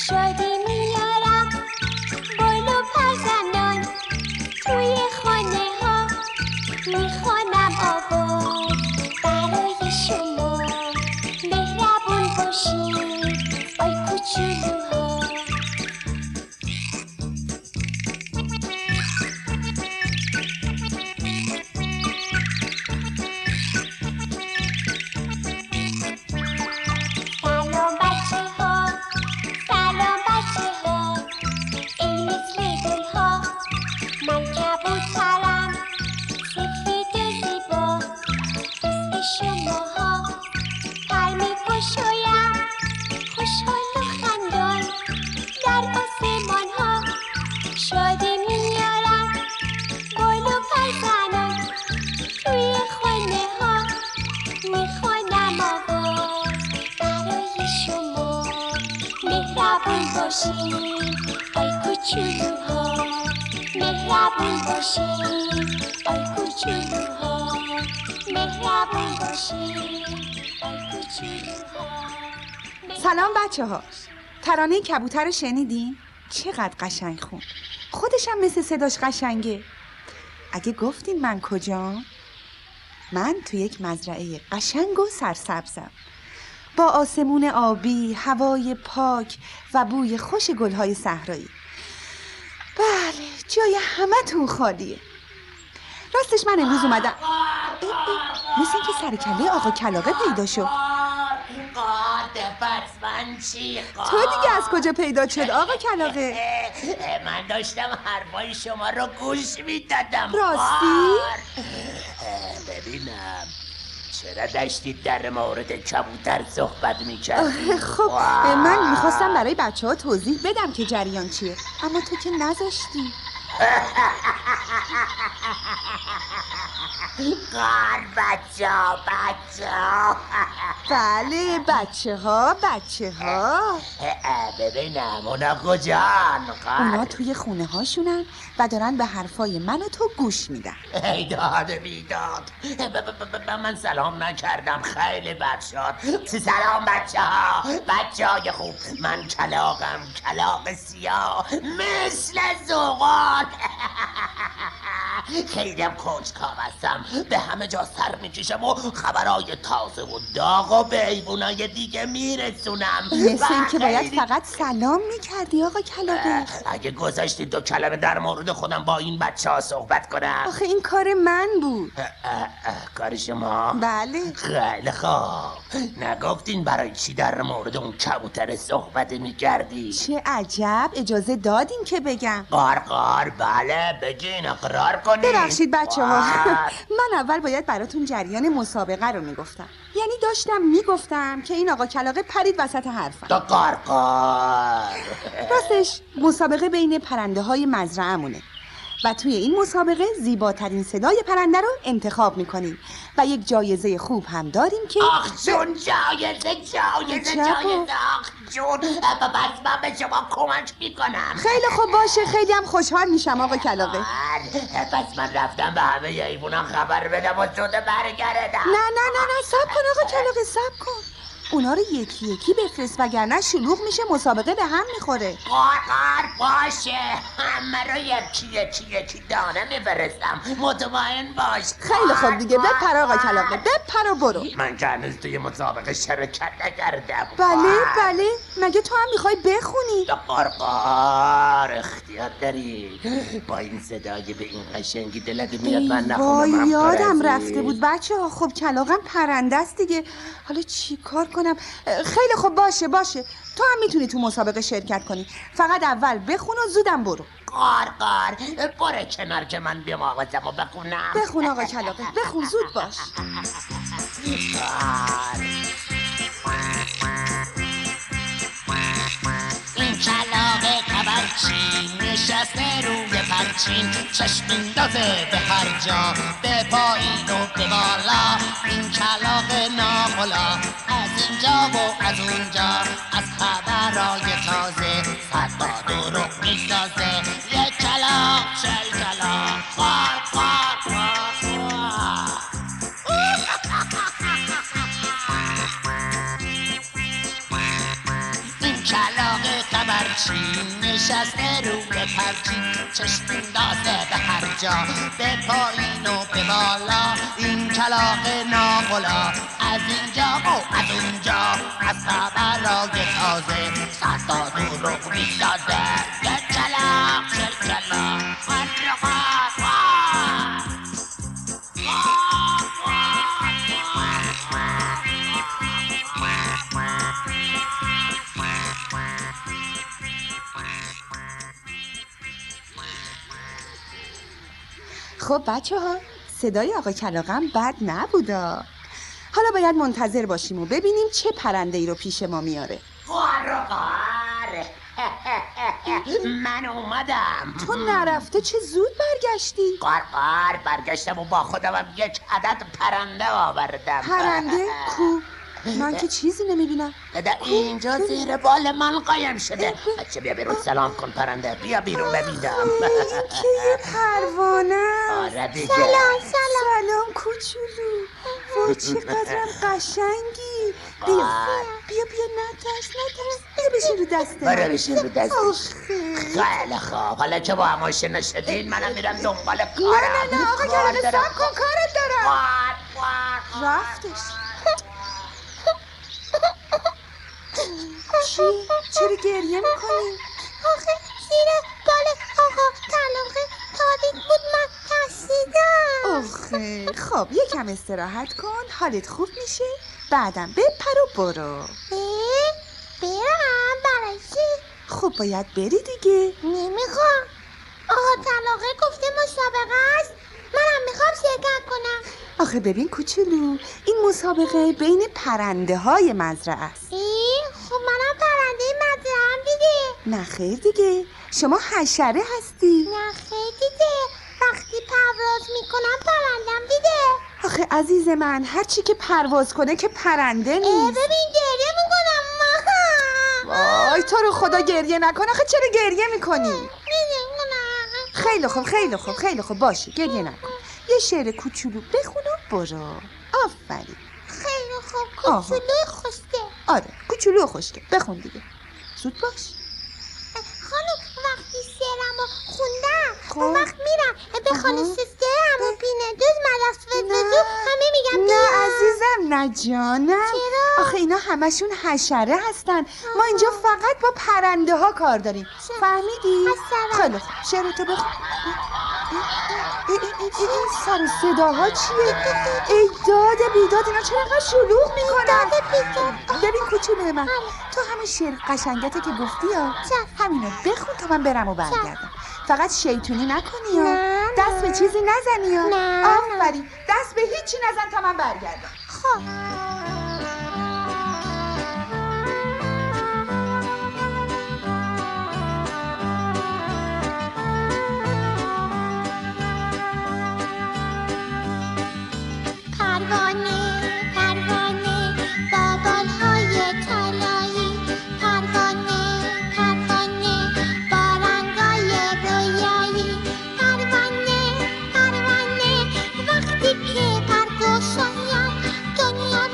شادی میارم گل و پرزنان توی خانه ها میخوانم آواز برای شما مهربون باشین آی کوچولوها آی کوچولوها مهربون باشین آی کوچولوها مهربون باشین آی کوچولوها. سلام بچه ها، ترانه کبوتر رو شنیدین؟ چقدر قشنگ خون، خودشم مثل صداش قشنگه. اگه گفتین من کجام؟ من تو یک مزرعه قشنگ و سرسبزم با آسمون آبی، هوای پاک و بوی خوش گلهای صحرایی. بله، جای همتون خالیه. راستش من امروز اومدم مثل اینکه سر کله آقا کلاغه پیدا شد. تو دیگه از کجا پیدا شد آقا کلاغه؟ من داشتم حرفای شما رو گوش میدادم. راستی؟ ببینم چرا داشتید در مورد کبوتر صحبت میکردید؟ خب من میخواستم برای بچه ها توضیح بدم که جریان چیه، اما تو که نذاشتی. قار بچه ها بله بچه ها ببینم اونا کجان؟ اونا توی خونه هاشونن و دارن به حرفای من و تو گوش میدن. ای داد بیداد، من سلام نکردم. خیلی بد شد. سلام بچه های خوب، من کلاغم، کلاغ سیاه مثل زغال. خیلیم کنجکاو هستم، به همه جا سر میکشم و خبرای تازه و داغ و به حیوانای دیگه میرسونم. مثل این که باید فقط سلام میکردی آقا کلاغه. اگه گذاشتی 2 کلمه در مورد خودم با این بچه ها صحبت کنم. آخه این کار من بود. کار شما؟ بله. خیلی خوب، نگفتین برای چی در مورد اون کبوتر صحبت میکردی؟ چه عجب، اجازه دادین که بگم. قار بله بگین، اقرار کنین. ببخشید بچه ها، من اول باید براتون جریان مسابقه رو میگفتم. یعنی داشتم میگفتم که این آقا کلاغه پرید وسط حرفم. تو قار راستش مسابقه بین پرنده های مزرعه‌مونه و توی این مسابقه زیباترین صدای پرنده رو انتخاب میکنیم و یک جایزه خوب هم داریم که آخ جون، جایزه آخ جون. پس من به شما کمک میکنم. خیلی خوب باشه، خیلی هم خوشحال میشم آقا کلاغه. پس من رفتم به همه حیوونا خبر بدم و زود برگردم. نه صبر کن آقا کلاغه، صبر کن. اونا رو یکی یکی بفرست وگرنه شلوغ میشه، مسابقه به هم میخوره. قار باشه، همه رو یکی دانه میفرستم، مطمئن باش. خیلی خوب دیگه، بپر آقا کلاغه، بپر و برو. من که هنوز توی مسابقه شرکت نکردم. بله مگه تو هم میخوای بخونی؟ قار اختیار داری. با این صدای به این قشنگی دلت میاد من نخونم؟ وای یادم رفته بود بچه ها. خب کلاغم پرنده است دیگه، حالا چی کار کنم؟ خیلی خوب باشه تو هم میتونی تو مسابقه شرکت کنی، فقط اول بخون و زودم برو. قار برو کنار که من بیام آوازم و بخونم. بخون آقا کلاغه، بخون، زود باش. این کلاغ خبرچین نشسته روی پرچین، چشم اندازه به هر جا، به پایین و به بالا. این کلاغ ناخلا از اینجا و از اونجا، از خبرای تازه صد با دروغ میسازه. یک کلاغ، 40 کلاغ، قار این کلاغ پرچین نشسته روی پرچین چشم اندازه به هر جا به پایین و به بالا این کلاغ ناقلا از اینجا و از اونجا از خبرای تازه صدا دروغ میداده یه کلاغ شل کلاغ خب بچه ها، صدای آقا کلاغم بد نبودا. حالا باید منتظر باشیم و ببینیم چه پرنده ای رو پیش ما میاره. من اومدم. تو نرفته چه زود برگشتی؟ قار برگشتم و با خودم یک عدد پرنده آوردم. پرنده؟ کو؟ من که چیزی نمیبینم. اینجا زیر بال من قایم شده. بچه بیا بیرون سلام کن پرنده. بیا بیرون ببینم. این که یه پروانه. آره دیگه. سلام کوچولو. وای چقدرم قشنگی. بیا نترس. بیا بشین رو دسته. برو بشین رو دستش. خیلی خوب. حالا که با هم آشنا شدین منم میرم دنبال کارم. نه آقا کلاغ صبر کن کارت دارم. رفتش. چی؟ چرا گریه میکنی؟ آخه زیر بال آقا کلاغ تاریک بود من ترسیدم. آخه خب یکم استراحت کن حالت خوب میشه بعدم بپر و برو. برم برای چی؟ خب باید بری دیگه. نمیخوام. آقا کلاغ گفته مسابقه است منم میخوام شرکت کنم. آخه ببین کوچولو این مسابقه بین پرنده های مزرعه است. خب منم پرنده مزرعه‌ام دیگه. نه خیر دیگه شما حشره هستی. نه خیر دیگه وقتی پرواز میکنم پرندم دیگه. آخه عزیز من هر چی که پرواز کنه که پرنده نیست. ببین گریه میکنم. وای تو رو خدا گریه نکن. آخه چرا گریه میکنی؟ خیلی خوب باشه گریه نکن. یه شعر کوچولو بخون و برو. آفرین. خیلی خوب کوچولو خوشگه. آره کوچولو خوشگه بخون دیگه زود باش. خانم وقتی شعرمو خوندم اون وقت میرم به خانه سسترم و بینه دوز مدرس وزدو همه میگم نه عزیزم نه جانم. چرا؟ آخه اینا همشون حشره هستن. ما اینجا فقط با پرنده ها کار داریم. فهمیدی؟ خیلی خوب شعرتو بخون. این سر صداها چیه؟ ای داد بیداد اینا چرا اینقدر شلوغ میکنن؟ ببین کوچولو من تو همه شعر قشنگته که گفتی ها همینو بخون تا من برم و برگردم. فقط شیطونی نکنی ها. دست به چیزی نزنی ها. آفرین دست به هیچی نزن تا من برگردم. خب پروانه با بالهای طلایی پروانه با رنگای رویایی پروانه وقتی که پرگشاید دنیا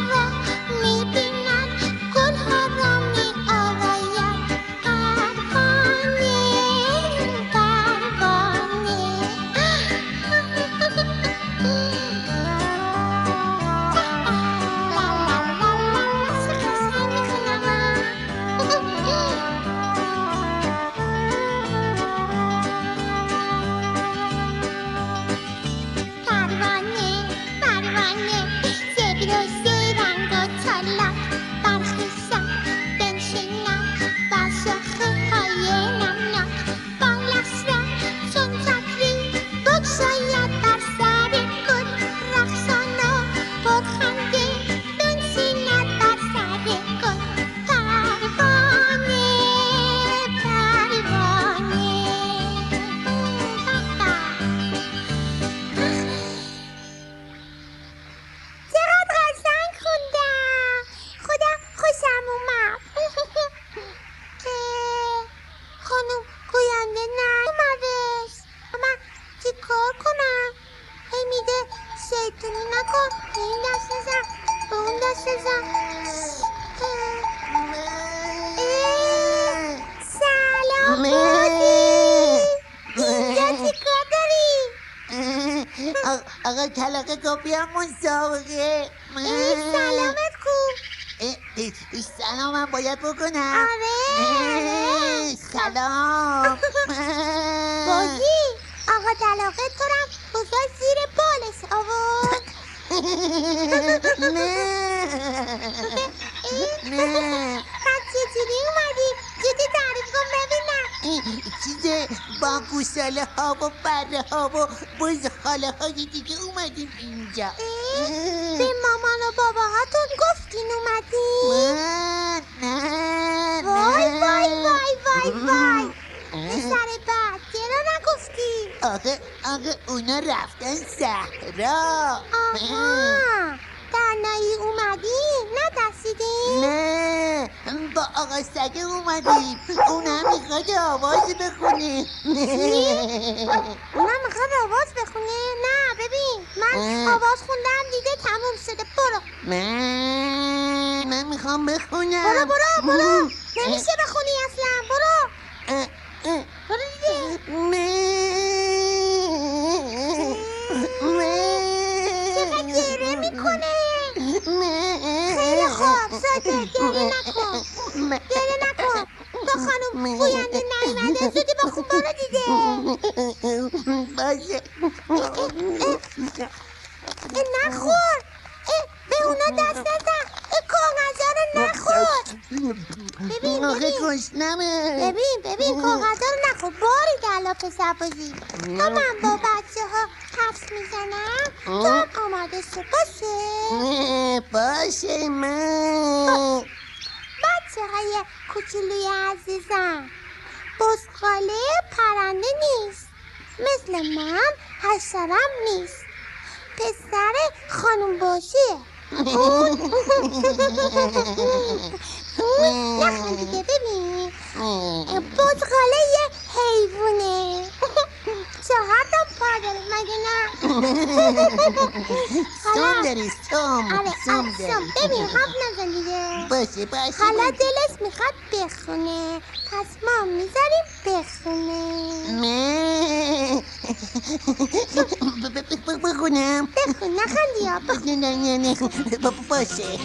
آقا کلاغه گفت بیا مسابقه. سلامت کو. سلامم باید بکنم. آره سلام. بازی آقا کلاغه تو رم بزار زیر بالش آورد. نه پس چجوری اومدی؟ جدی تعریف کن ببینم. چیزه با گوساله ها و بره ها و بزغاله های دیگه اومدیم اینجا. به مامان و باباهاتون گفتین اومدین؟ نه وای وای وای وای وای. سر بعد چرا نگفتی؟ آقا اونا رفتن صحرا. آها درنایی اومدی؟ نترسیدین؟ نه با آقا سگه اومدیم. اونم میخواد آواز بخونه. اونم میخواد آواز بخونه؟ نه ببین من آواز خوندم دیگه تموم شده. برو من میخوام بخونم. برو نمیشه بخونی اصلا. برو دیگه. چقدر گره میکنه. خیلی خوب ساکت گره نکن. با خانم گوینده نیومده زودی بخون. برو دیگه. باشه. نخور. به اونا دست نزن. کاغذها رو نخور. ببین کاغذها رو نخور. باری دلا پسر بازی. تا من با بچه ها حرف میزنم تو هم آماده شو. باشه من. بچه های کوچولوی عزیزم بزغاله پرنده نیست. مثل من حشرم نیست. پسر خانم باشیه. نخون دیگه. ببین بزغاله یه حیوونه. 4 تا پا داره مگه نه؟ سوم داری سوم. ببین حرف نزن دیگه. باشه حالا دلش میخواد بخونه پس ما میذاریم بخونه. بخونم. بخون نخندی ها. نه باشه.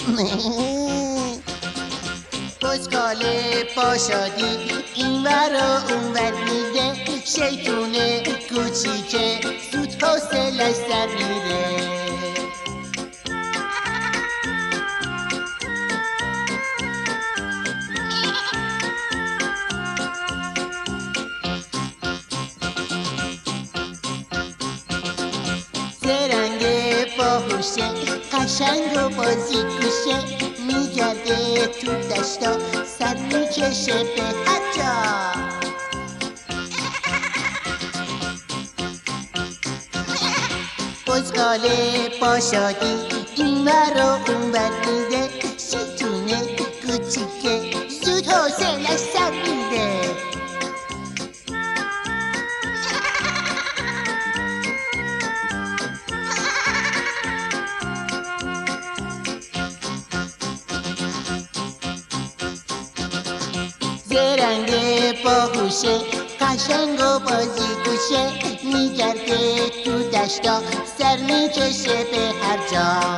بزغاله با شادی این ور و اون ور میره. شیطونه کوچیکه زود حوصلش سر میره. زرنگ باهوشه قشنگ و بازی گوشه. میگرده تو دشتا سر میکشه به هر جا. بزغاله با شادی این ور و اون ور میره. شیطونه کوچیکه زود حوصلش سر میره. زرنگ باهوشه قشنگ و بازی گوشه. میگرده تو دشتا سر میکشه به هر جا.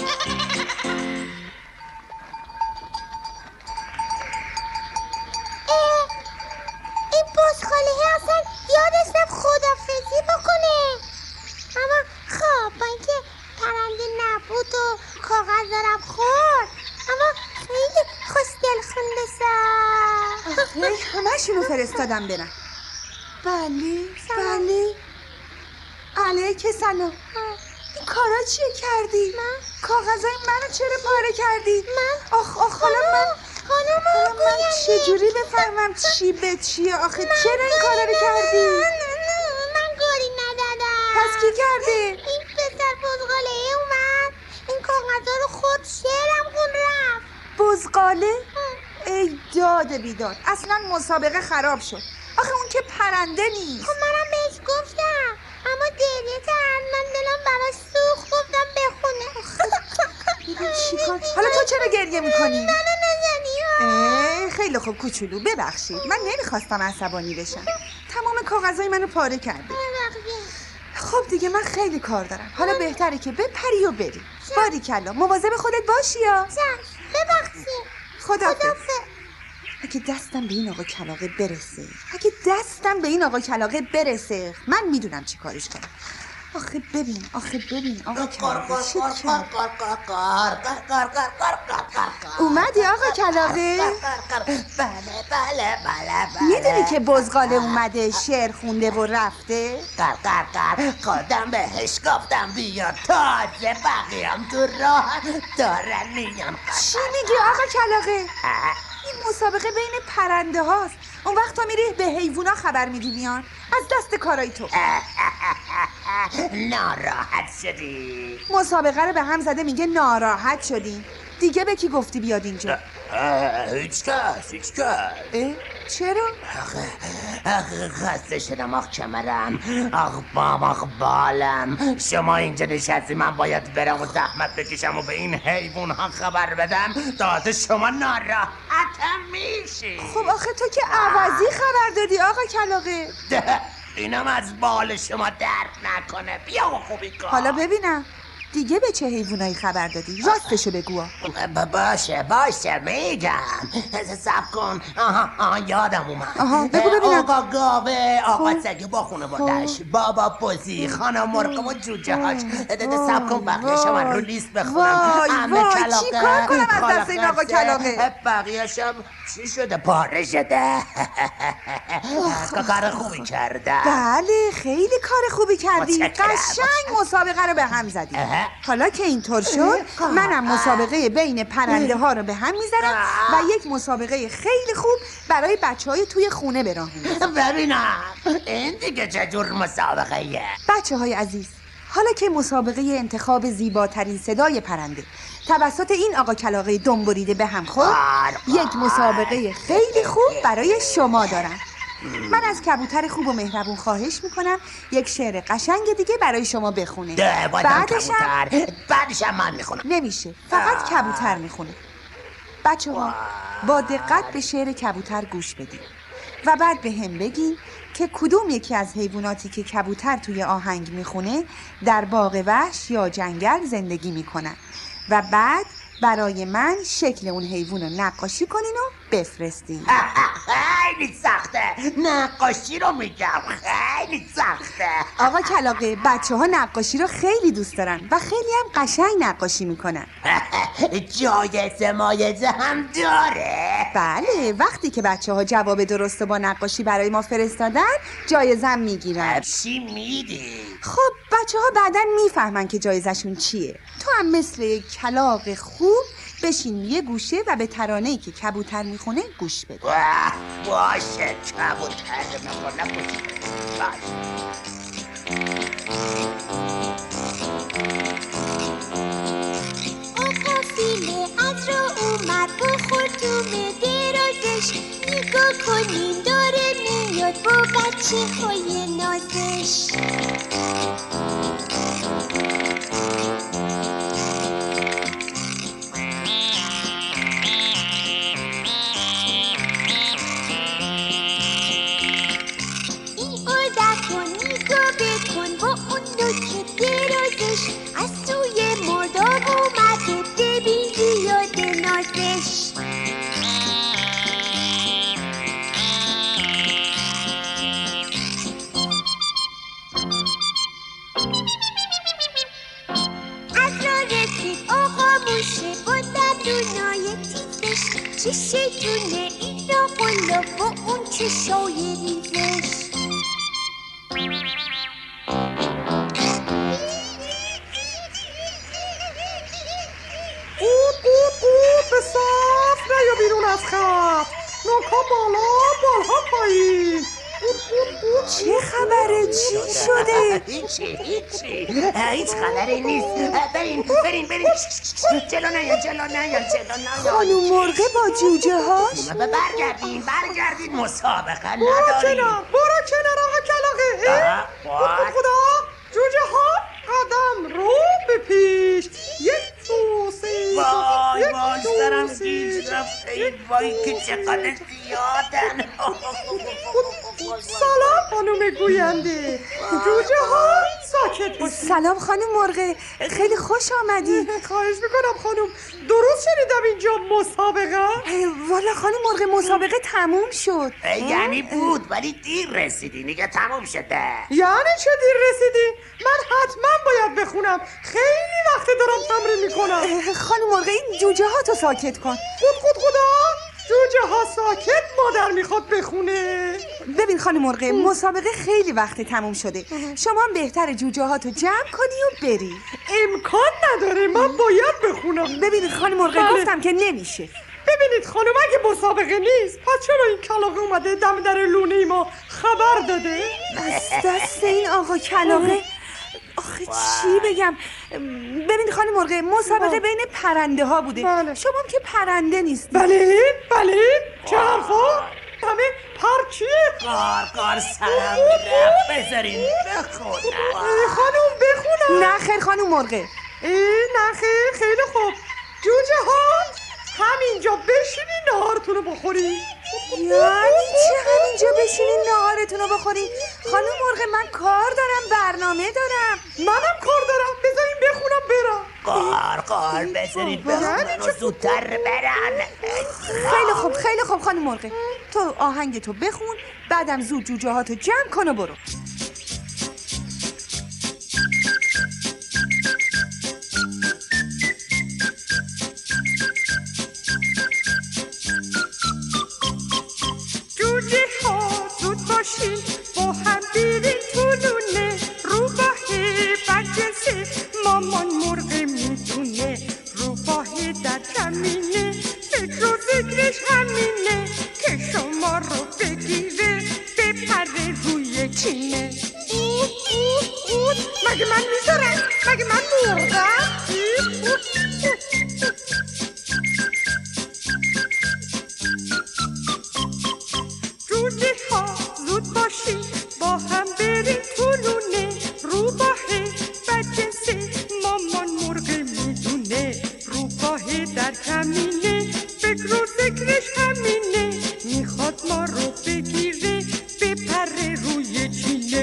این بزغاله اصلا یادش رفت خدافزی بکنه. اما خب با اینکه پرنده نبود و کاغذ دارم خورد اما خیلی خوش دل خونده سا. همه‌شونو فرستادم برن. بله علیک سلام. این کارا چیه کردی؟ کاغذای منو چرا پاره کردی؟ آخ خانم من چجوری بفهمم چی به چیه؟ آخه چرا این کارا رو کردی؟ من گاری ندادم. پس کی کرده؟ این پسر بزغاله اومد این کاغذا رو خود شعرم خون رفت. بزغاله؟ ای داد بیداد، اصلا مسابقه خراب شد. آخه اون که پرنده نیست. خب منم بهش گفتم اما گریه کرد. من دلم براش سوخت گفتم بخونه. چیکار؟ حالا تو چرا گریه میکنی؟ منو نزنی. خیلی خوب کوچولو ببخشید، من نمیخواستم عصبانی بشم. تمام کاغذای منو پاره کردی. خب دیگه من خیلی کار دارم. حالا بهتره که بپری و بری. باریکلا، مواظب خودت باشی یا ببخشید. خدافظ. اگه دستم به این آقا کلاغه برسه من میدونم چی کارش کنم. آخه ببین آقا کلاغه چی کرد؟ اومدی آقا کلاغه؟ بله میدونی که بزغاله اومده شعر خونده و رفته؟ خودم بهش گفتم بیا تازه بقیهم تو راه دارن میان. چی میگی آقا کلاغه؟ این مسابقه بین پرنده هاست. اون وقت تا میری به حیوونا خبر میدی بیان از دست کارای تو. ناراحت شدی؟ مسابقه رو به هم زده میگه ناراحت شدی. دیگه به کی گفتی بیاد اینجا؟ هیچ کس. چرا؟ آخه خسته شدم. آخ کمرم، آخ بام، آخ بالم. شما اینجا نشستی، من باید برم و زحمت بکشم و به این حیوان ها خبر بدم. تازه شما ناراحتم میشی. خب آخه تو که عوضی خبر دادی آقا کلاغه. اینم از بال شما درد نکنه. بیا و خوبی کن. حالا ببینم دیگه به چه حیوانایی خبر دادی؟ راستشو بگو. باشه میگم. صبر کن. آها یادم اومد. بگو ببینم. آقا گاوه، آقا سگه با خانواده‌اش، بابا بزی، خانم مرغ و جوجه هاش. صبر کن بقیه‌ش من رو لیست بخونم. وای چی کار کنم از دست این آقا کلاغه؟ بقیه‌شم چی شده؟ پاره شده. کار خوبی کردم. بله خیلی کار خوبی کردی. متشکرم. قشنگ مسابقه رو به هم زدی. حالا که اینطور شد منم مسابقه بین پرنده ها رو به هم میذارم و یک مسابقه خیلی خوب برای بچه‌های توی خونه به راه میندازم. ببینم این دیگه چه جور مسابقه‌ایه؟ بچه‌های عزیز، حالا که مسابقه انتخاب زیباترین صدای پرنده توسط این آقا کلاغه دنبریده به هم خورد، یک مسابقه خیلی خوب برای شما دارم. من از کبوتر خوب و مهربون خواهش میکنم یک شعر قشنگ دیگه برای شما بخونه. بعدش هم من میخونم. نمیشه، فقط کبوتر میخونه. بچه ها با دقت به شعر کبوتر گوش بدید و بعد به هم بگین که کدوم یکی از حیواناتی که کبوتر توی آهنگ میخونه در باغ وحش یا جنگل زندگی میکنن و بعد برای من شکل اون حیوان رو نقاشی کنین و بفرستین. خیلی سخته. نقاشی رو میگم خیلی سخته. آقا کلاغه بچه ها نقاشی رو خیلی دوست دارن و خیلی هم قشنگ نقاشی میکنن. جایزه مایزه هم داره؟ بله، وقتی که بچه ها جواب درست با نقاشی برای ما فرستادن جایزه هم میگیرن. چی میدی؟ خب بچه ها بعدن میفهمن که جایزشون چیه. تو هم مثل یک کلاغ خوب بشین یه گوشه و به ترانه‌ای که کبوتر میخونه گوش بده. باشه کبوتر میخونه گوش بده. آقا فیله از رو اومد بخور تو درازش، نگاه کنین داره میاد با بچه های نازش. این اردک رو نگاه بکن با اون نوک درازش، از توی مرداب اومده ببین زیاد نازش. از را رسید آقا موشه با دندونای تیزش، چشه جونه این را قلاب با اون چشای ریزش. به صف نیا بیرون از خط. نوکا بالا بالها پایین. چه خبره؟ چی شده؟ هیچ خبری نیست. برین جلو نیان. خانوم مرغه با جوجه هاش؟ برگردین مسابقه نداریم. برو کنار آقا کلاغه. خدا جوجه ها قدم رو به پیش. یک دو سه. وای سرم گیج رفته. وای که چقدر زیادن. سلام خانوم گوینده. جوجه ها ساکت باشی. سلام خانم مرغ، خیلی خوش آمدی. خواهش میکنم خانم. درست شنیدم اینجا مسابقه؟ والا خانم مرغ مسابقه تموم شد. یعنی بود ولی دیر رسیدی دیگه تموم شده. یعنی چه دیر رسیدی؟ من حتما باید بخونم. خیلی وقت دارم تمرین میکنم. خانم مرغ این جوجه ها تو ساکت کن. خدا جوجه ها ساکت، مادر میخواد بخونه. ببین خانم مرغ مسابقه خیلی وقت تموم شده. شما هم بهتر جوجه ها تو جمع کنی و بری. امکان نداره، من باید بخونم. ببین خانم مرغ گفتم که نمیشه. ببینید خانم اگه مسابقه نیست پس چرا این کلاغه اومده دم در لونه ما خبر داده؟ از دست این آقا کلاغه. آخه چی بگم. ببین خانم مرغ مسابقه بین پرنده ها بوده. شما هم که پرنده نیست. بله چه حرفا؟ همه پر چیه؟ قار سرم رفت، بذارین بخونم. خانم بخونم. نه خیر خانم مرغ. نه خیر، خیلی خوب. جوجه ها همینجا بشینین نهارتونو بخورین. یعنی چه همینجا بشینین نهارتونو بخورین؟ خانم مرغ من کار دارم، برنامه دارم. منم کار دارم، بذارین بخونم برم. قار بذارین بخونن و زودتر برن. خیلی خوب خانم مرغ، تو آهنگ تو بخون، بعدم زود جوجه ها تو جمع کن و برو. جوجه ها زود باشین با هم برین تو لونه، روباه برجسته مامان مرغ میدونه، روباه در کمینه فکر و ذکرش همینه که شما رو بگیره بپره روی چینه. مگه من میذارم؟ مگه من مرغم؟ جوجه ها زود باشین با هم برین تو لونه، روباه بدجنسه مامان مرغ میدونه، روباه در کمینه فکر و ذکرش همینه میخواد ما رو بگیره بپره روی چینه.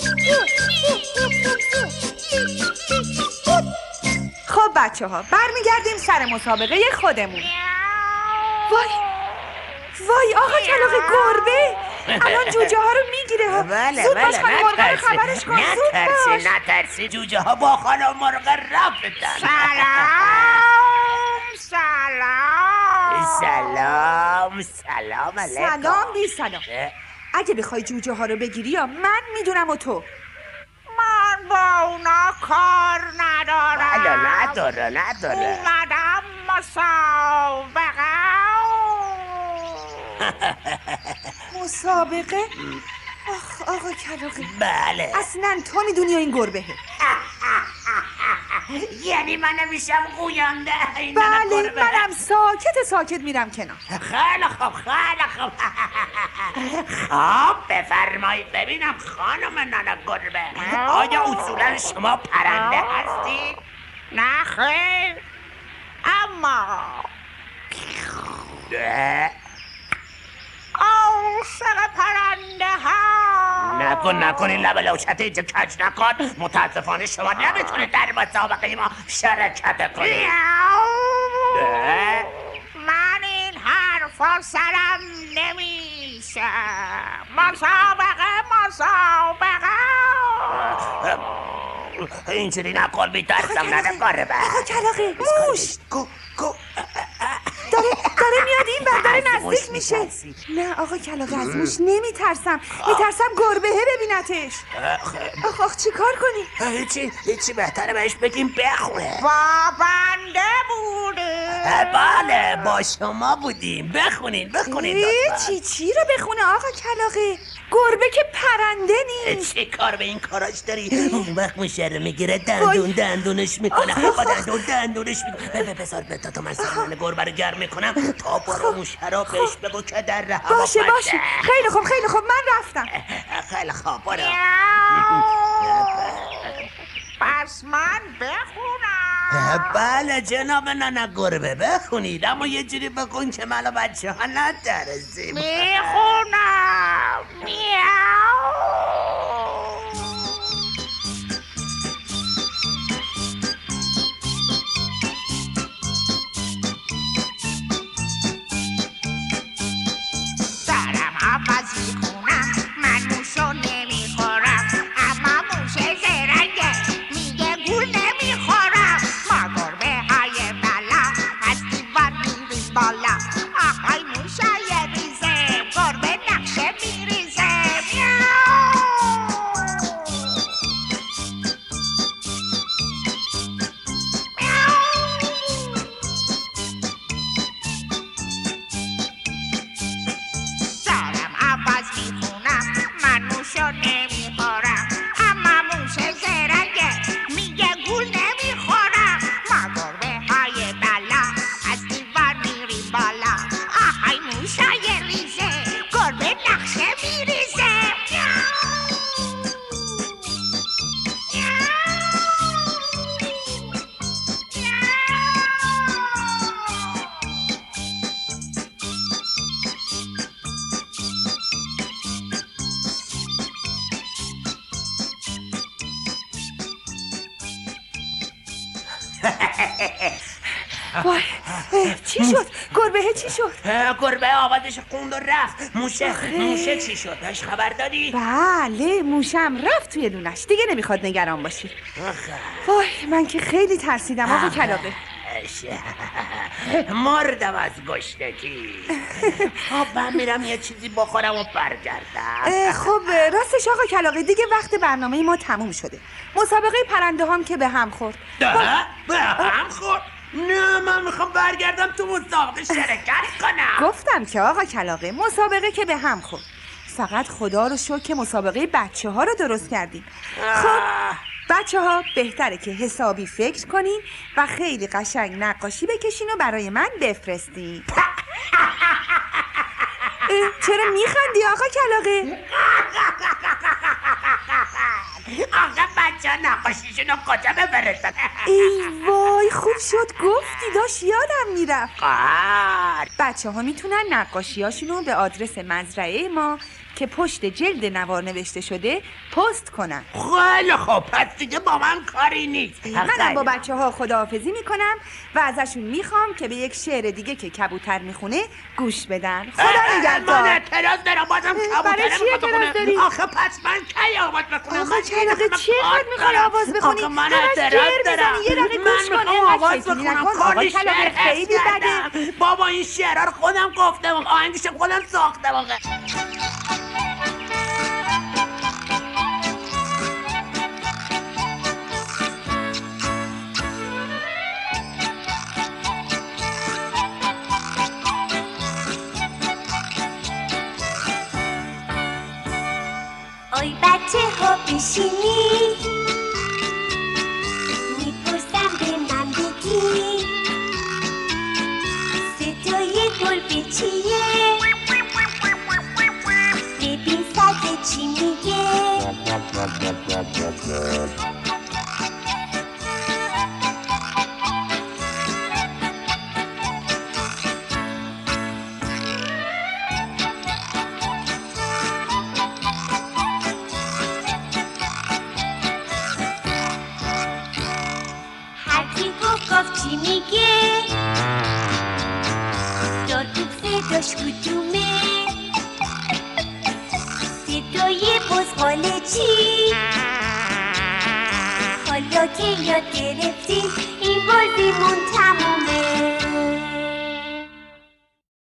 خب بچه ها برمیگردیم سر مسابقه خودمون. وای آقا کلاغ گربه الان جوجه ها رو میگیره. بله زود باش خانم مرغ رو خبرش کن. زود باش. نترسی جوجه ها با خانم مرغ رفتن. سلام علیکم. سلام بی سلام. اگه بخوای جوجه ها رو بگیری یا من میدونم و تو. من با اونا کار ندارم. نداره اومدم مسابقه؟ آخ آقا کلاغه. بله. اصلا تو میدونی این گربهه. یعنی من نمیشم گوینده. بله منم ساکت میرم کنار. خیلی خوب خب بفرمایید ببینم خانم نانا گربه، آیا اصولا شما پرنده هستید؟ نه خیر، اما عاشق پرنده ها. نکن این لب لوچت اینجا کج نکن. متاسفانه شما نمیتونید در مسابقه ما شرکت کنید. من این حرفا سرم نمیشه. مسابقه اینجوری نکن میترسم ننه گربه. آقا کلاغه موش داره میاد این بر داره نزدیک میشه. نه آقا کلاغه از موش نمیترسم، میترسم گربهه ببینتش. آخ چی کار کنی؟ هیچی بهتره بهش بگیم بخونه. با بنده بوده. بله با شما بودیم. بخونین چی رو بخونه آقا کلاغه؟ گربه که پرنده نیست. چه کار به این کاراش داری؟ اون وقت موشه رو میگیره دندونش میکنه. با دندونش میکنه. بذار تا من سرمن گربه رو گرم میکنم تا برو موشه رو بهش بگو که در هوا باشه خیلی خوب من رفتم. خیلی خوب برو. پس من بخونم. بله جناب نانا گربه بخونید، اما یه جوری بخون که من و بچه ها نترسیم. میخونم. میاو. آهای موشای ریزه گربه نقشه میریزه دارم عوض میخونم من موشو نمیخورم اما موش زرنگه میگه گول نمیخورم ما گربه های بلا از دیوار میریم بالا آهای موشای ریزه گربه نقشه میریزه وای چی شد؟ گربه چی شد؟ گربه آوازش خوند و رفت. موشه چی شد؟ داشت خبر دادی؟ بله موشم رفت توی لونش، دیگه نمیخواد نگران باشی. وای من که خیلی ترسیدم آقا کلاغه. مردم از گشنگی. من میرم یه چیزی بخورم و برگردم. خب راستش آقا کلاغه دیگه وقت برنامه ما تموم شده. مسابقه پرنده هم که به هم خورد. به هم خورد؟ نه من میخوام برگردم تو مسابقه شرکت کنم. گفتم که آقا کلاغه مسابقه که به هم خورد. فقط خدا رو شکر که مسابقه بچه ها رو درست کردیم. خب بچه ها بهتره که حسابی فکر کنین و خیلی قشنگ نقاشی بکشین و برای من بفرستین. چرا میخندی آقا کلاغه؟ آقا بچه ها نقاشیشون رو کجا بفرستن؟ ای وای خوب شد گفتی داشت یادم میرفت. بچه ها میتونن نقاشیاشون رو به آدرس مزرعه ما که پشت جلد نوار نوشته شده پست کنن. خیلی خوب پس دیگه با من کاری نیست. منم با بچه ها خداحافظی میکنم و ازشون میخوام که به یک شعر دیگه که کبوتر میخونه گوش بدن. خدا نگهدار. من اعتراض دارم بازم برای کبوتر چی اعتراض داری؟ آخه پس من کی آواز بخونم؟ آقا کلاغه چقدر میخوای آواز بخونی؟ من اعتراض دارم. یه دقیقه گوش کن. من آواز بخونم. آقا کلاغه خیلی بده. بابا این شعرها رو خودم گفتم آهنگشو خودم ساختم. آقا آی بچه ها بشینید میپرسم به من بگید صدای گربه چیه؟ ببین سگ چی میگه؟ گفت چی میگه؟ دار بود صداش کدومه؟ صدای بزغاله چی؟ حالا که یاد گرفتیم این بازیمون تمومه.